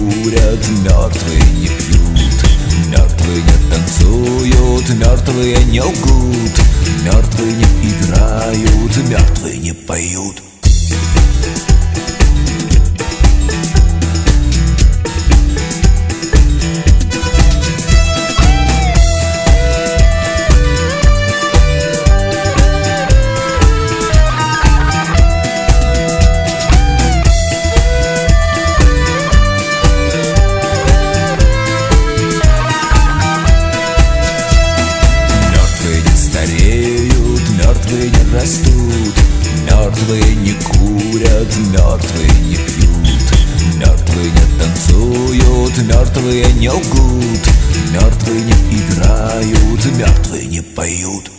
курят, мертвые не пьют, мертвые не танцуют, мертвые не лгут, мертвые не играют, мертвые не поют. Мертвые не растут, мертвые не курят, мертвые не пьют, мертвые не танцуют, мертвые не лгут, мертвые не играют, мертвые не поют.